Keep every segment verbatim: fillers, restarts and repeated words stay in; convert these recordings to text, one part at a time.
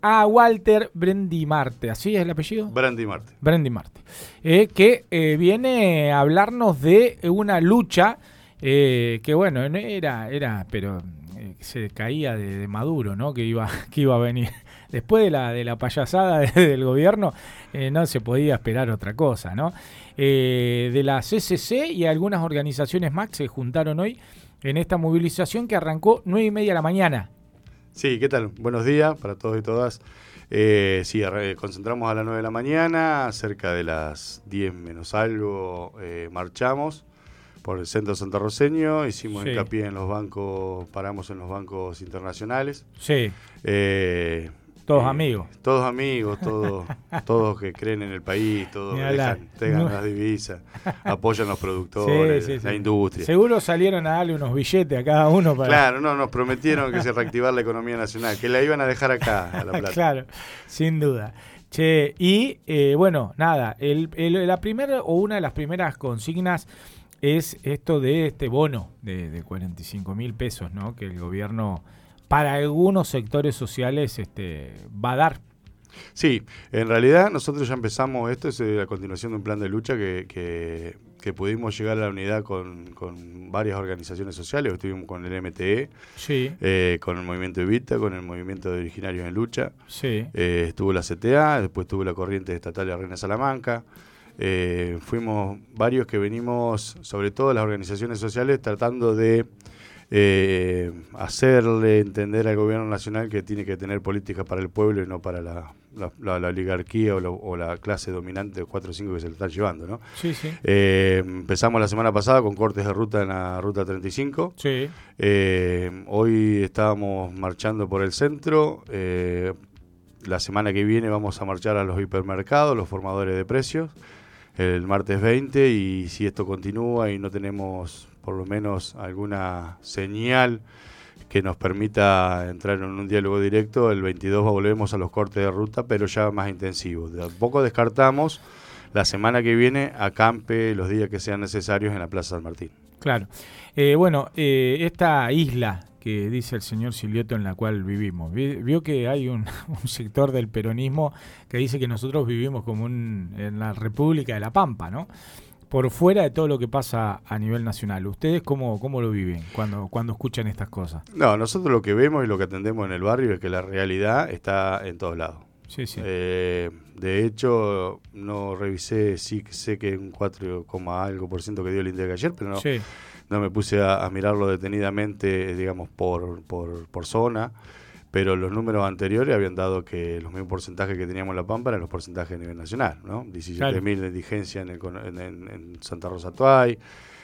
a Walter Brandimarte, ¿así es el apellido? Brandimarte. Brandimarte, eh, que eh, viene a hablarnos de una lucha eh, que bueno, era, era pero eh, se caía de, de Maduro, ¿no? Que iba, que iba a venir. Después de la, de la payasada de, del gobierno, eh, no se podía esperar otra cosa, ¿no? Eh, de la C C C y algunas organizaciones más se juntaron hoy en esta movilización que arrancó nueve y media de la mañana. Sí, ¿qué tal? Buenos días para todos y todas. Eh, sí, concentramos a las nueve de la mañana, cerca de las diez menos algo eh, marchamos por el centro santarroceño, hicimos sí. hincapié en los bancos, paramos en los bancos internacionales. Sí. Eh, Todos eh, amigos. Todos amigos, todos, todos que creen en el país, todos dejan, dejan no. las divisas, apoyan los productores, sí, sí, la sí. industria. Seguro salieron a darle unos billetes a cada uno para... Claro, no, nos prometieron que se reactivara la economía nacional, que la iban a dejar acá, a La Plata. Claro, sin duda. Che, y eh, bueno, nada, el, el, la primera o una de las primeras consignas es esto de este bono de, de cuarenta y cinco mil pesos, ¿no? Que el gobierno para algunos sectores sociales este, va a dar. Sí, en realidad nosotros ya empezamos, esto es la continuación de un plan de lucha que, que, que pudimos llegar a la unidad con, con varias organizaciones sociales, estuvimos con el M T E, sí. eh, con el movimiento Evita, con el movimiento de Originarios en Lucha, sí. eh, estuvo la C T A, después estuvo la Corriente Estatal de Reina Salamanca, eh, fuimos varios que venimos, sobre todo las organizaciones sociales, tratando de Eh, hacerle entender al gobierno nacional que tiene que tener políticas para el pueblo y no para la, la, la, la oligarquía o, lo, o la clase dominante de cuatro o cinco que se le están llevando, ¿no? Sí, sí. Eh, empezamos la semana pasada con cortes de ruta en la ruta treinta y cinco. Sí. Eh, hoy estábamos marchando por el centro. Eh, la semana que viene vamos a marchar a los hipermercados, los formadores de precios, el martes veinte, y si esto continúa y no tenemos por lo menos alguna señal que nos permita entrar en un diálogo directo, el veintidós volvemos a los cortes de ruta, pero ya más intensivos. De a poco descartamos la semana que viene acampe los días que sean necesarios en la Plaza San Martín. Claro. Eh, bueno, eh, esta isla que dice el señor Silioto en la cual vivimos, vio que hay un, un sector del peronismo que dice que nosotros vivimos como un, en la República de la Pampa, ¿no? Por fuera de todo lo que pasa a nivel nacional. ¿Ustedes cómo, cómo lo viven cuando, cuando escuchan estas cosas? No, nosotros lo que vemos y lo que atendemos en el barrio es que la realidad está en todos lados. Sí, sí. Eh, de hecho, no revisé, sí sé que un cuatro, algo por ciento que dio el índice ayer, pero no, sí. no me puse a, a mirarlo detenidamente, digamos, por, por, por zona. Pero los números anteriores habían dado que los mismos porcentajes que teníamos en La Pampa eran los porcentajes a nivel nacional, ¿no? diecisiete mil claro. de indigencia en, el, en, en, en Santa Rosa Tuay,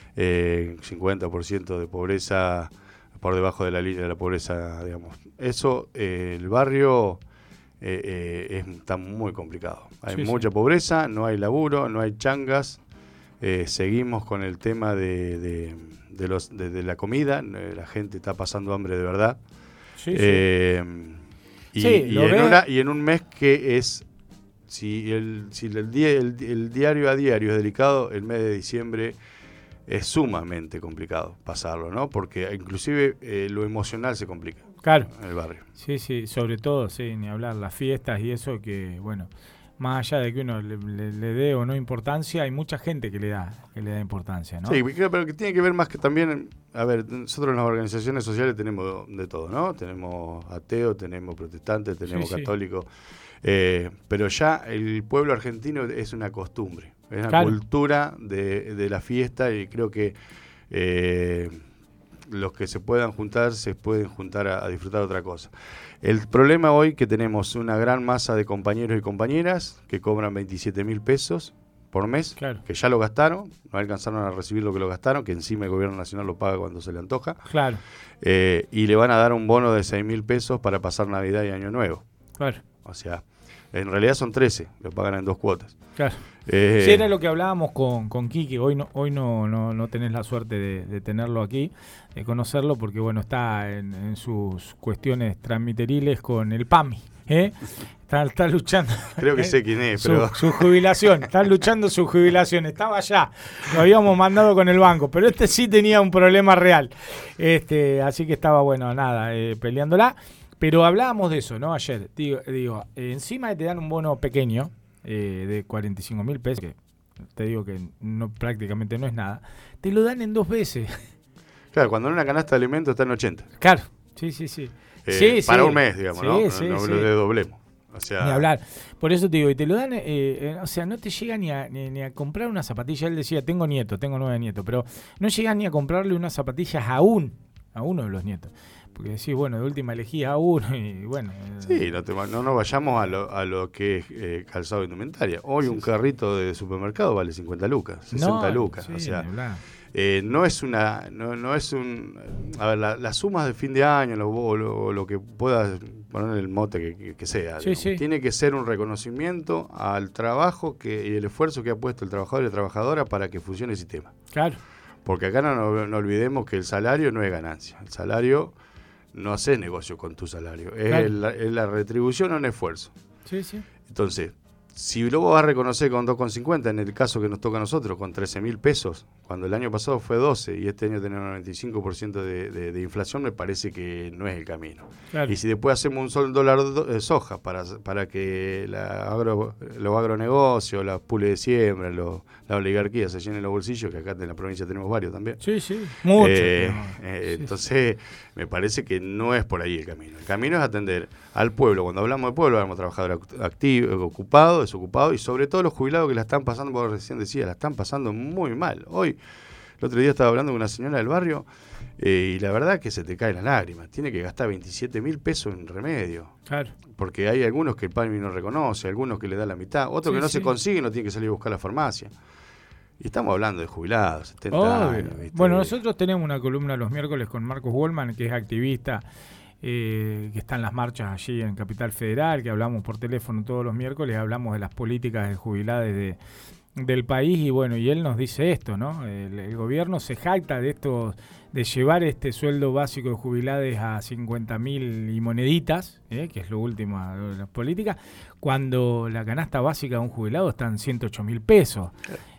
eh, cincuenta por ciento de pobreza por debajo de la línea de la pobreza, digamos. Eso, eh, el barrio eh, eh, es, está muy complicado. Hay sí, mucha sí. pobreza, no hay laburo, no hay changas. Eh, seguimos con el tema de, de, de, los, de, de la comida, la gente está pasando hambre de verdad. Sí, eh, sí. Y, sí, y, en una, y en un mes que es, si el, si el, día, el, el diario a diario es delicado, el mes de diciembre es sumamente complicado pasarlo, ¿no? Porque inclusive eh, lo emocional se complica claro. en el barrio. Sí, sí, sobre todo, sí, ni hablar, las fiestas y eso que, bueno, más allá de que uno le, le, le dé o no importancia, hay mucha gente que le da que le da importancia, ¿no? Sí, pero que tiene que ver más que también, a ver, nosotros en las organizaciones sociales tenemos de todo, ¿no? Tenemos ateos, tenemos protestantes, tenemos sí, católicos, sí. Eh, pero ya el pueblo argentino es una costumbre, es una claro. cultura de, de la fiesta, y creo que eh, los que se puedan juntar se pueden juntar a, a disfrutar de otra cosa. El problema hoy que tenemos una gran masa de compañeros y compañeras que cobran veintisiete mil pesos por mes, claro. que ya lo gastaron, no alcanzaron a recibir lo que lo gastaron, que encima el gobierno nacional lo paga cuando se le antoja, claro. eh, y le van a dar un bono de seis mil pesos para pasar Navidad y Año Nuevo. Claro. O sea, en realidad son trece, lo pagan en dos cuotas. Claro. Eh, sí, era lo que hablábamos con, con Quique. Hoy no, hoy no, no, no tenés la suerte de, de tenerlo aquí, de conocerlo, porque bueno, está en, en sus cuestiones transmiteriles con el P A M I. ¿eh? Está, está luchando. Creo que sé quién es, pero... Su, su jubilación. Está luchando su jubilación. Estaba allá. Lo habíamos mandado con el banco, pero este sí tenía un problema real. Este, así que estaba, bueno, nada, eh, peleándola. Pero hablábamos de eso, ¿no? Ayer, digo, digo eh, encima te dan un bono pequeño eh, de cuarenta y cinco mil pesos, que te digo que no prácticamente no es nada, te lo dan en dos veces. Claro, cuando en una canasta de alimentos está en ochenta. Claro, sí, sí, sí. Eh, sí para sí. un mes, digamos, sí, ¿no? Sí, no sí. no lo doblemos. O sea, ni hablar. Por eso te digo, y te lo dan, eh, eh, o sea, no te llega ni a, ni, ni a comprar una zapatilla. Él decía, tengo nietos, tengo nueve nietos, pero no llegas ni a comprarle unas zapatillas aún a uno de los nietos. Porque decís, bueno, de última elegí a uno y bueno. Sí, no, te, no nos vayamos a lo, a lo que es eh, calzado de indumentaria. Hoy sí, un sí. carrito de supermercado vale cincuenta lucas, sesenta no, lucas. Sí, o sea, eh, no es una, no, no es un, a ver, la, las sumas de fin de año, lo, lo, lo que puedas poner el mote que, que, que sea, sí, sí. tiene que ser un reconocimiento al trabajo que, y el esfuerzo que ha puesto el trabajador y la trabajadora para que funcione el sistema. Claro. Porque acá no, no, no olvidemos que el salario no es ganancia. El salario, no haces negocio con tu salario. Es, claro. el, es la retribución a un esfuerzo. Sí, sí. Entonces, si luego vas a reconocer con dos con cincuenta, en el caso que nos toca a nosotros, con trece mil pesos, cuando el año pasado fue doce y este año tenemos un noventa y cinco por ciento de, de, de inflación, me parece que no es el camino. Claro. Y si después hacemos un solo dólar de soja para, para que la agro, los agronegocios, las pules de siembra, los, la oligarquía se llenen los bolsillos, que acá en la provincia tenemos varios también. Sí, sí, mucho. Eh, no. eh, sí, entonces, sí. me parece que no es por ahí el camino. El camino es atender al pueblo. Cuando hablamos de pueblo, hablamos de trabajadores activos, ocupados, desocupados y sobre todo los jubilados que la están pasando, como recién decía, la están pasando muy mal. Hoy, el otro día estaba hablando con una señora del barrio eh, y la verdad que se te caen las lágrimas. Tiene que gastar veintisiete mil pesos en remedio. Claro. Porque hay algunos que el P A M I no reconoce, algunos que le da la mitad, otros sí, que no sí. se consiguen, no tiene que salir a buscar a la farmacia. Y estamos hablando de jubilados, setenta Obvio. años. ¿Viste? Bueno, nosotros tenemos una columna los miércoles con Marcos Wallman, que es activista, eh, que está en las marchas allí en Capital Federal, que hablamos por teléfono todos los miércoles, hablamos de las políticas de jubilados de, del país, y bueno, y él nos dice esto, ¿no? El, el gobierno se jacta de esto, de llevar este sueldo básico de jubilados a cincuenta mil y moneditas, ¿eh? Que es lo último de las políticas, cuando la canasta básica de un jubilado está en ciento ocho mil pesos.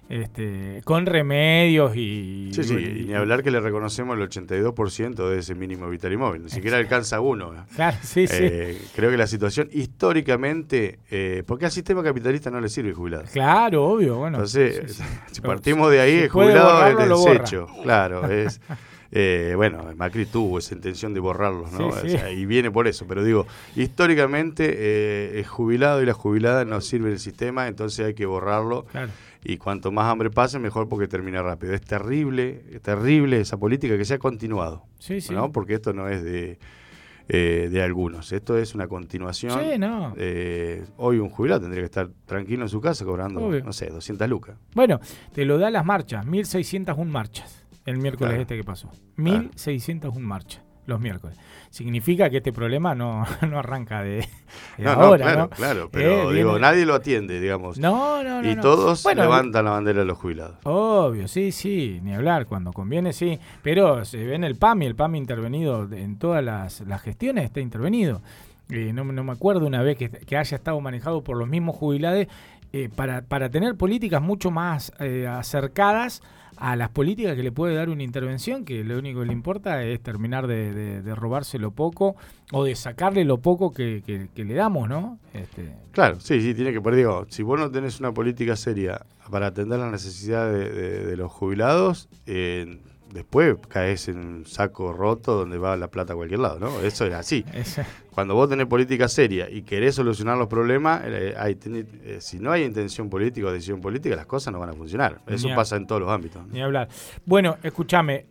Este, con remedios y... Sí, sí, y, y ni hablar que le reconocemos el ochenta y dos por ciento de ese mínimo vital y móvil, ni siquiera alcanza uno. Claro, sí, eh, sí. Creo que la situación históricamente, eh, porque al sistema capitalista no le sirve el jubilado. Claro, obvio, bueno. Entonces, sí, sí. si partimos de ahí, el jubilado es desecho, claro, es... Eh, bueno, Macri tuvo esa intención de borrarlos, ¿no? Sí, o sí. sea, y viene por eso, pero digo, históricamente eh, el jubilado y la jubilada no sirven el sistema, entonces hay que borrarlo. Claro. Y cuanto más hambre pase, mejor porque termina rápido. Es terrible, es terrible esa política que se ha continuado, sí, sí. ¿no? Porque esto no es de, eh, de algunos, esto es una continuación. Sí, no. Eh, hoy un jubilado tendría que estar tranquilo en su casa cobrando, Obvio. no sé, doscientas lucas. Bueno, te lo da las marchas, mil seiscientas una marchas. El miércoles claro. este que pasó. mil seiscientas una marchas los miércoles. Significa que este problema no, no arranca de, de no, ahora, no, claro, ¿no? Claro, pero eh, digo, viene... nadie lo atiende, digamos. No, no, no. Y no. todos bueno, levantan la bandera de los jubilados. Obvio, sí, sí, ni hablar, cuando conviene, sí. Pero se ve en el P A M I, el P A M I intervenido en todas las, las gestiones, está intervenido. Eh, no, no me acuerdo una vez que, que haya estado manejado por los mismos jubilados eh, para, para tener políticas mucho más eh, acercadas a las políticas que le puede dar una intervención, que lo único que le importa es terminar de, de, de robarse lo poco o de sacarle lo poco que, que, que le damos, ¿no? Este... Claro, sí, sí, tiene que, pero digo, si vos no tenés una política seria para atender las necesidades de, de, de los jubilados, eh, después caes en un saco roto donde va la plata a cualquier lado, ¿no? Eso es así. Ese... Cuando vos tenés política seria y querés solucionar los problemas, eh, hay, ten, eh, si no hay intención política o decisión política, las cosas no van a funcionar. Eso ni pasa en todos los ámbitos, ¿no? Ni hablar. Bueno, escúchame,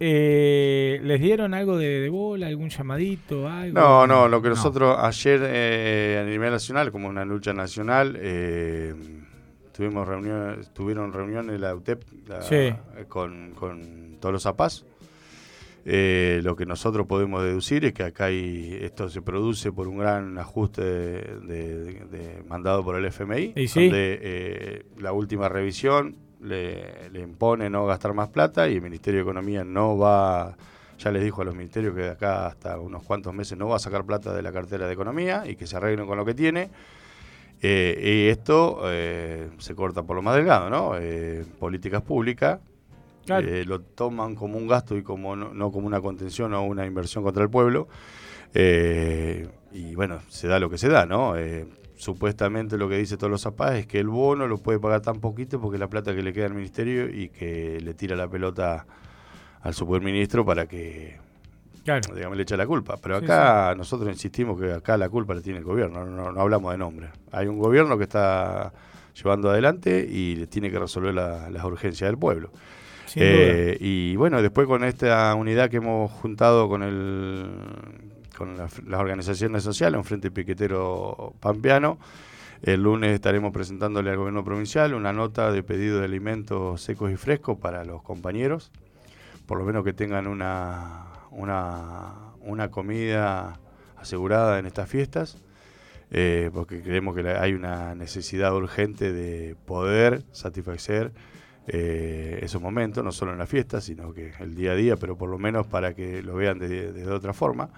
eh, ¿les dieron algo de, de bola, algún llamadito, algo? No, no, lo que no. nosotros ayer eh, a nivel nacional, como una lucha nacional, eh, tuvimos reuniones, tuvieron reuniones la U T E P la, sí. con, con todos los A P A S. Eh, lo que nosotros podemos deducir es que acá hay, esto se produce por un gran ajuste de, de, de mandado por el F M I, ¿Y sí? donde eh, la última revisión le, le impone no gastar más plata y el Ministerio de Economía no va, ya les dijo a los ministerios que de acá hasta unos cuantos meses no va a sacar plata de la cartera de Economía y que se arreglen con lo que tiene. Eh, y esto eh, se corta por lo más delgado, ¿no? Eh, políticas públicas. Claro. Eh, lo toman como un gasto y como no, no como una contención o una inversión contra el pueblo. Eh, y bueno, se da lo que se da, ¿no? Eh, supuestamente lo que dice todos los A P A es que el bono lo puede pagar tan poquito porque es la plata que le queda al ministerio y que le tira la pelota al superministro para que, claro, digamos, le echa la culpa. Pero acá sí, sí. nosotros insistimos que acá la culpa la tiene el gobierno, no, no, no hablamos de nombre. Hay un gobierno que está llevando adelante y le tiene que resolver la, las urgencias del pueblo. Eh, y bueno, después con esta unidad que hemos juntado con el con la, las organizaciones sociales, un frente piquetero pampeano, el lunes estaremos presentándole al gobierno provincial una nota de pedido de alimentos secos y frescos para los compañeros, por lo menos que tengan una, una, una comida asegurada en estas fiestas, eh, porque creemos que hay una necesidad urgente de poder satisfacer Eh, esos momentos, no solo en la fiesta, sino que el día a día, pero por lo menos para que lo vean de, de, de otra forma,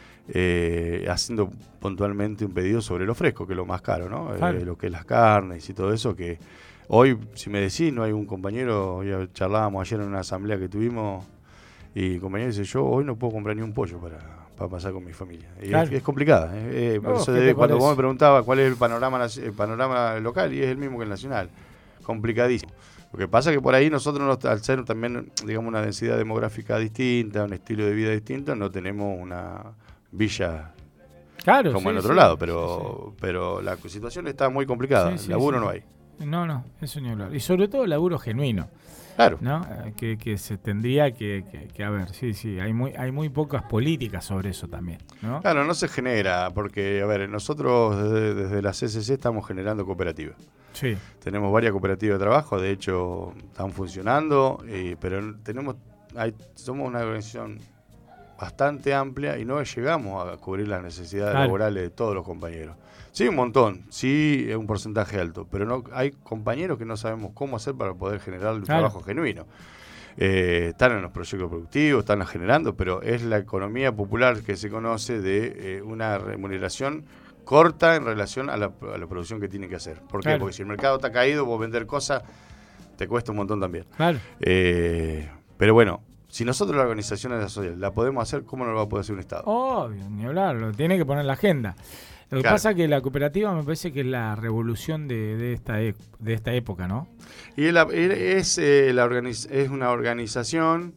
eh, haciendo puntualmente un pedido sobre lo fresco, que es lo más caro, ¿no? Claro. Eh, lo que es las carnes y todo eso, que hoy, si me decís, no hay un compañero, ya charlábamos ayer en una asamblea que tuvimos, y el compañero dice, yo hoy no puedo comprar ni un pollo para, para pasar con mi familia. Y claro. es, es complicada. Eh, eh, por no, eso de, cuando vos me preguntabas cuál es el panorama, el panorama local, y es el mismo que el nacional, complicadísimo. Lo que pasa es que por ahí nosotros, al ser también, digamos, una densidad demográfica distinta, un estilo de vida distinto, no tenemos una villa claro, como sí, en otro sí, lado, pero sí, sí. pero la situación está muy complicada, sí, sí, laburo sí. no hay. No, no, eso ni hablar. Y sobre todo laburo genuino. Claro. ¿No? Que, que se tendría que, que, que, a ver, sí, sí, hay muy hay muy pocas políticas sobre eso también, ¿no? Claro, no se genera, porque, a ver, nosotros desde, desde la C C C estamos generando cooperativas. Sí. Tenemos varias cooperativas de trabajo, de hecho, están funcionando, eh, pero tenemos hay, somos una organización bastante amplia y no llegamos a cubrir las necesidades claro. laborales de todos los compañeros. Sí, un montón, sí, es un porcentaje alto, pero no hay compañeros que no sabemos cómo hacer para poder generar un claro. trabajo genuino. Eh, están en los proyectos productivos, están generando, pero es la economía popular que se conoce de eh, una remuneración corta en relación a la, a la producción que tiene que hacer. ¿Por qué? Claro. Porque si el mercado está caído, vos vender cosas te cuesta un montón también. Claro. Eh, pero bueno, si nosotros la organización de la sociedad la podemos hacer, ¿cómo no lo va a poder hacer un Estado? Obvio, ni hablar, lo tiene que poner en la agenda. Lo que claro. pasa es que la cooperativa me parece que es la revolución de, de, esta, e- de esta época, ¿no? Y la, es, eh, la organiz- es una organización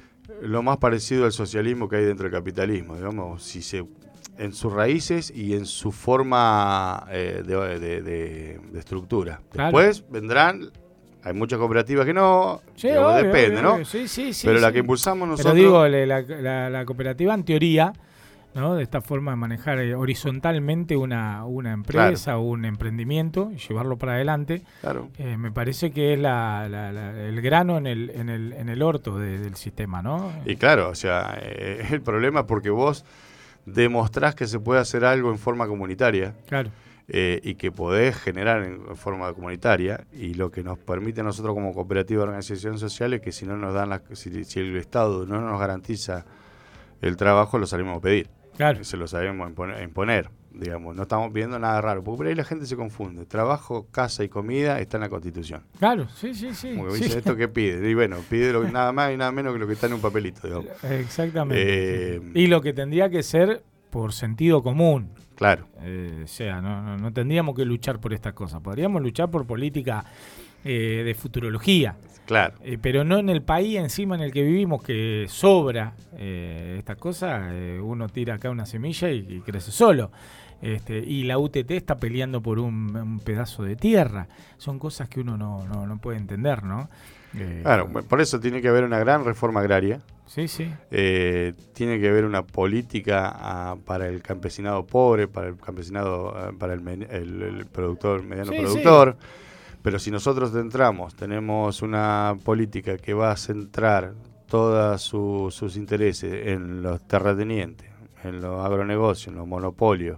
lo más parecido al socialismo que hay dentro del capitalismo, digamos, si se en sus raíces y en su forma eh, de, de, de, de estructura. Claro. Después vendrán, hay muchas cooperativas que no, sí, digamos, obvio, depende, obvio, ¿no? Sí, sí, sí, pero sí. la que impulsamos nosotros... Pero digo, la, la, la cooperativa en teoría, ¿no? De esta forma de manejar horizontalmente una, una empresa claro. o un emprendimiento y llevarlo para adelante, claro. eh, me parece que es la, la, la, el grano en el, en el, en el orto de, del sistema, ¿no? Y claro, o sea, eh, el problema es porque vos demostrás que se puede hacer algo en forma comunitaria claro. eh, y que podés generar en, en forma comunitaria, y lo que nos permite a nosotros como cooperativa de organización social es que si no nos dan la, si, si el Estado no nos garantiza el trabajo, lo salimos a pedir. Claro. Se lo sabemos imponer, imponer, digamos, no estamos pidiendo nada raro, porque por ahí la gente se confunde. Trabajo, casa y comida está en la Constitución. Claro, sí, sí, sí. Como que sí. dice, ¿esto qué pide? Y bueno, pide lo, nada más y nada menos que lo que está en un papelito, digamos. Exactamente. Eh, y lo que tendría que ser por sentido común. Claro. Eh, o sea, no, no, no tendríamos que luchar por estas cosas. Podríamos luchar por política eh, de futurología. Claro. Eh, pero no en el país encima en el que vivimos, que sobra eh, estas cosas. Eh, uno tira acá una semilla y, y crece solo. Este, y la U T T está peleando por un, un pedazo de tierra. Son cosas que uno no, no, no puede entender, ¿no? Eh, claro, por eso tiene que haber una gran reforma agraria. Sí, sí. Eh, tiene que haber una política uh, para el campesinado pobre, para el campesinado, uh, para el, el, el productor, mediano sí, productor. Sí. Pero si nosotros entramos, tenemos una política que va a centrar todos su, sus intereses en los terratenientes, en los agronegocios, en los monopolios,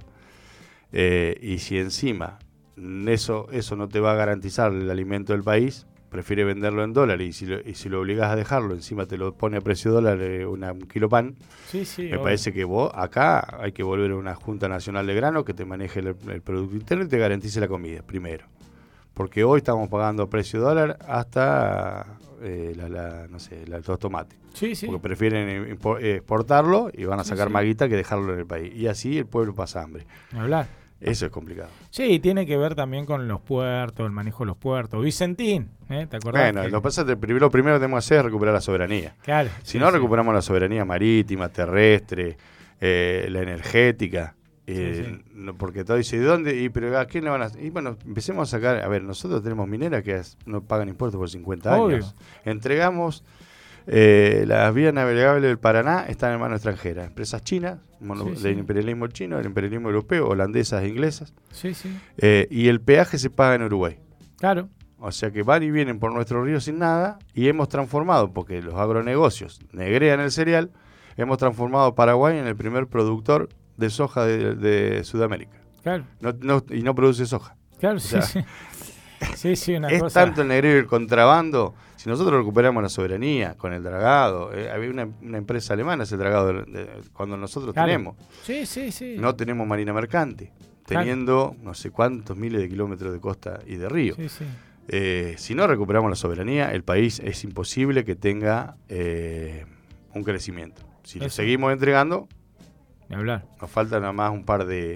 eh, y si encima eso, eso no te va a garantizar el alimento del país, prefiere venderlo en dólares, y si lo, y si lo obligás a dejarlo, encima te lo pone a precio dólar eh, una, un kilo pan, sí, sí, me obvio. Parece que vos acá hay que volver a una Junta Nacional de Grano que te maneje el, el Producto Interno y te garantice la comida, primero. porque hoy estamos pagando precio dólar hasta eh, la, la, no sé, la, los tomates. Sí, sí. Porque prefieren exportarlo y van a sacar sí, sí. más guita que dejarlo en el país. Y así el pueblo pasa hambre. Hablar. Eso es complicado. Sí, tiene que ver también con los puertos, el manejo de los puertos. Vicentín, ¿eh? ¿Te acordás? Bueno, que... lo, pasa, lo primero que tenemos que hacer es recuperar la soberanía. Claro. Si sí, no, sí. recuperamos la soberanía marítima, terrestre, eh, la energética. Eh, sí, sí. No, porque todo dice, ¿de dónde? Y, pero ¿a quién le van a...? Y bueno, empecemos a sacar... A ver, nosotros tenemos mineras que es, no pagan impuestos por cincuenta Obvio. años. Entregamos... Eh, las vías navegables del Paraná están en manos extranjeras, empresas chinas, mono, sí, sí. del imperialismo chino, del imperialismo europeo, holandesas e inglesas, Sí, sí. eh, y el peaje se paga en Uruguay. Claro. O sea que van y vienen por nuestro río sin nada, y hemos transformado, porque los agronegocios negrean el cereal, hemos transformado a Paraguay en el primer productor de soja de, de Sudamérica. Claro. No, no, y no produce soja. Claro, O sí, sea, sí. Sí, sí, una es cosa... tanto el negreo y el contrabando. Si nosotros recuperamos la soberanía con el dragado, eh, había una, una empresa alemana, ese dragado de, de, cuando nosotros claro. tenemos. Sí, sí, sí. No tenemos marina mercante, teniendo claro. no sé cuántos miles de kilómetros de costa y de río. Sí, sí. Eh, si no recuperamos la soberanía, el país es imposible que tenga eh, un crecimiento. Si Eso. le seguimos entregando, Ni hablar. Nos falta nada más un par de...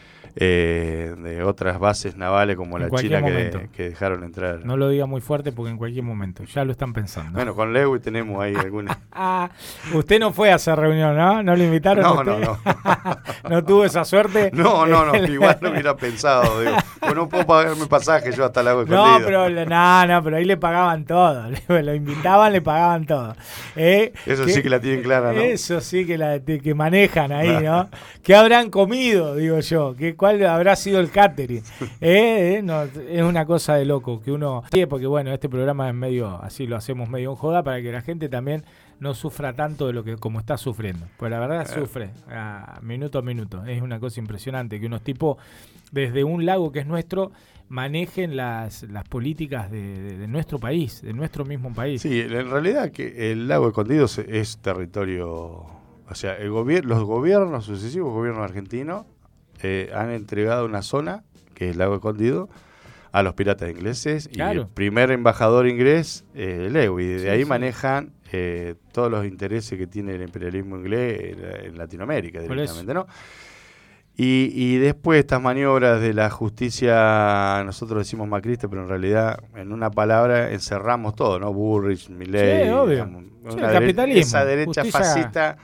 Eh, de otras bases navales como en la China que, que dejaron entrar. No lo diga muy fuerte porque en cualquier momento ya lo están pensando. Bueno, con Lewis tenemos ahí alguna. Ah, usted no fue a esa reunión, ¿no? ¿No lo invitaron? No, a usted? no, no. ¿No tuvo esa suerte? No, no, no, igual no hubiera pensado, digo, pues no puedo pagarme pasaje yo hasta el lago escondido. No, pero no, no, pero ahí le pagaban todo, lo invitaban, le pagaban todo. ¿Eh? Eso que, sí que la tienen clara, ¿no? Eso sí que la que manejan ahí, ¿no? ¿Qué habrán comido, digo yo? ¿Qué, ¿Cuál habrá sido el catering? ¿Eh? ¿Eh? No, es una cosa de loco que uno... Porque bueno, este programa es medio, así lo hacemos medio en joda para que la gente también no sufra tanto de lo que como está sufriendo. Pues la verdad eh. sufre a minuto a minuto. Es una cosa impresionante que unos tipos desde un lago que es nuestro manejen las, las políticas de, de, de nuestro país, de nuestro mismo país. Sí, en realidad que el lago Escondido es territorio... O sea, el gobier- los gobiernos, sucesivos gobiernos argentinos eh, han entregado una zona, que es el lago Escondido, a los piratas ingleses. Claro. Y el primer embajador inglés, eh, Lewis, y de sí, ahí sí. manejan eh, todos los intereses que tiene el imperialismo inglés en, en Latinoamérica directamente, ¿no? Y, y después estas maniobras de la justicia, nosotros decimos macrista, pero en realidad, en una palabra, encerramos todo, ¿no? Bullrich, Milei, sí, obvio. Digamos, Sí, una el capitalismo, esa derecha justicia... fascista,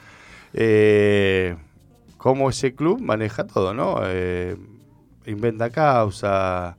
eh, cómo ese club maneja todo, ¿no? Eh, inventa causa,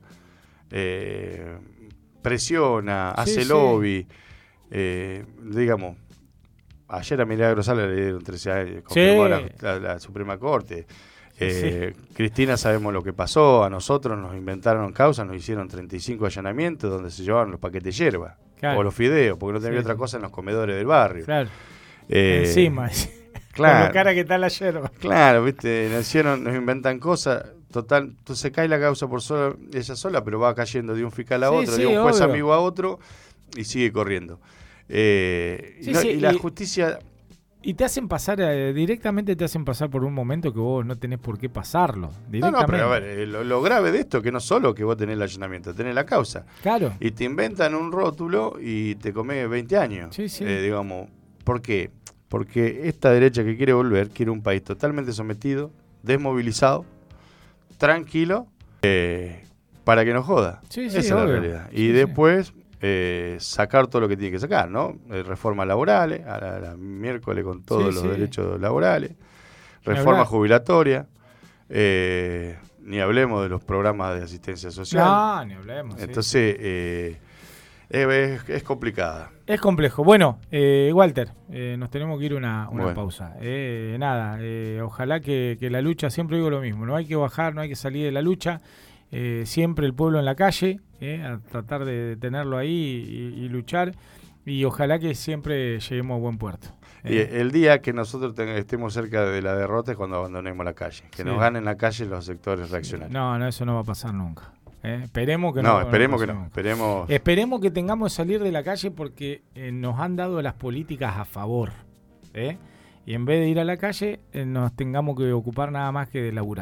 eh, presiona, sí, hace sí. lobby, eh, digamos, ayer a Milagro Sala le dieron trece años, confirmó sí. la, la, la Suprema Corte. Eh, sí. Cristina sabemos lo que pasó, a nosotros nos inventaron causas, nos hicieron treinta y cinco allanamientos donde se llevaban los paquetes de hierba, claro. o los fideos, porque no tenía sí. otra cosa en los comedores del barrio. Claro. Eh, Encima, claro. con lo cara que está la hierba. Claro, viste, nacieron, nos inventan cosas, total, entonces cae la causa por sola, ella sola, pero va cayendo de un fiscal a sí, otro, sí, de un juez obvio. amigo a otro, y sigue corriendo. Eh, sí, y, no, sí, y la y... justicia... Y te hacen pasar, eh, directamente te hacen pasar por un momento que vos no tenés por qué pasarlo. No, no, pero a ver, eh, lo, lo grave de esto es que no solo que vos tenés el allanamiento, tenés la causa. Claro. Y te inventan un rótulo y te comés veinte años. Sí, sí. Eh, digamos, ¿por qué? Porque esta derecha que quiere volver, quiere un país totalmente sometido, desmovilizado, tranquilo, eh, para que nos joda. Sí, sí, Esa obvio. es la realidad. Y sí, después... Sí. Eh, sacar todo lo que tiene que sacar, ¿no? Eh, reformas laborales, a la, a la miércoles con todos sí, los sí. derechos laborales, reforma jubilatoria, eh, ni hablemos de los programas de asistencia social. No, ni hablemos. Entonces, sí. eh, es, es complicada. Es complejo. Bueno, eh, Walter, eh, nos tenemos que ir una, una bueno. pausa. Eh, nada, eh, ojalá que, que la lucha, siempre digo lo mismo, no hay que bajar, no hay que salir de la lucha. Eh, siempre el pueblo en la calle, eh, a tratar de tenerlo ahí y, y luchar, y ojalá que siempre lleguemos a buen puerto. Eh. Y el día que nosotros ten, estemos cerca de la derrota es cuando abandonemos la calle, que sí. nos ganen la calle los sectores reaccionarios. No, no, eso no va a pasar nunca. Eh. Esperemos que no. No, esperemos no que no. Esperemos... esperemos que tengamos que salir de la calle porque eh, nos han dado las políticas a favor, ¿eh? Y en vez de ir a la calle, eh, nos tengamos que ocupar nada más que de laburar.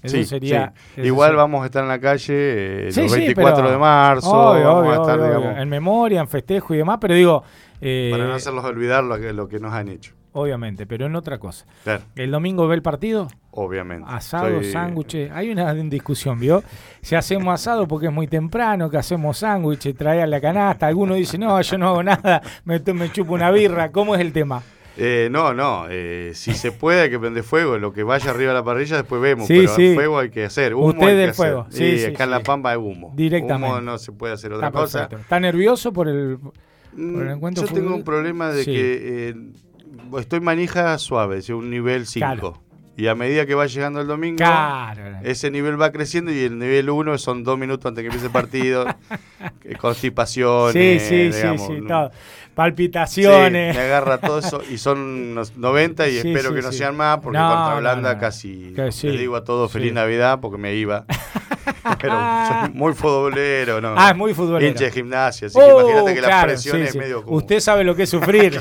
Eso sí, sería... sí. Eso Igual sería. vamos a estar en la calle eh, Sí, los sí, veinticuatro pero- de marzo. Obvio, vamos obvio, a estar, obvio, digamos, obvio. En memoria, en festejo y demás, pero digo... eh, para no hacerlos olvidar lo que, lo que nos han hecho. Obviamente, pero en otra cosa. Claro, ¿El domingo ve el partido? obviamente. Asado, Soy- sándwiches. Hay una discusión, ¿vio? Si hacemos asado porque es muy temprano, que hacemos sándwiches, trae a la canasta. Algunos dicen, no, yo no hago nada, me, to- me chupo una birra. ¿Cómo es el tema? Eh, no, no, eh, si se puede hay que prender fuego, lo que vaya arriba de la parrilla después vemos, Sí, pero sí. fuego hay que hacer, humo Usted hay que del hacer. fuego, sí, Y sí, acá en sí. La Pampa es humo. Directamente. Humo no se puede hacer otra Está cosa. perfecto. ¿Está nervioso por el...? Mm, el encuentro Yo tengo futbolístico? un problema de Sí. que eh, estoy manija suave, es un nivel cinco. Claro. Y a medida que va llegando el domingo, Claro. ese nivel va creciendo y el nivel uno son dos minutos antes que empiece el partido. eh, Constipaciones, Sí, sí, digamos, sí, sí, ¿no? todo. Sí, Palpitaciones. me agarra todo eso y son unos noventa y Sí, espero sí, que no sí. sean más porque No, contra no, Holanda no. casi Que sí. les digo a todos feliz Sí. Navidad porque me iba. Pero soy muy futbolero, ¿no? Ah, es muy futbolero. Hincha de gimnasia, así que Oh, imagínate que la claro, presión sí, es sí. medio como... Usted sabe lo que es sufrir.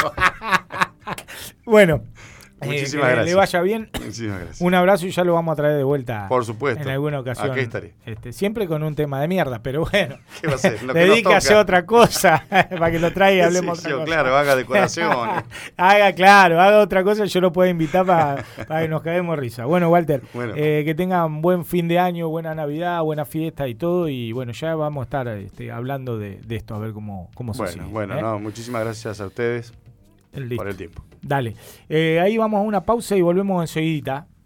Bueno, eh, Muchísimas que gracias. le vaya bien. Muchísimas gracias. Un abrazo y ya lo vamos a traer de vuelta. Por supuesto. En alguna ocasión. Aquí estaré. Este, siempre con un tema de mierda, pero bueno. ¿Qué va a ser? Lo que nos Dedícase toca. a otra cosa para que lo traiga y hablemos Sí, otra yo, cosa. claro, haga decoraciones. Haga, claro, haga otra cosa, yo lo puedo invitar para, para que nos caguemos risa. Bueno, Walter, Bueno. eh, que tengan buen fin de año, buena Navidad, buena fiesta y todo. Y bueno, ya vamos a estar este, hablando de, de esto, a ver cómo, cómo se Bueno, sigue. bueno, ¿eh? no, muchísimas gracias a ustedes Listo. por el tiempo. Dale. Eh, ahí vamos a una pausa y volvemos enseguidita.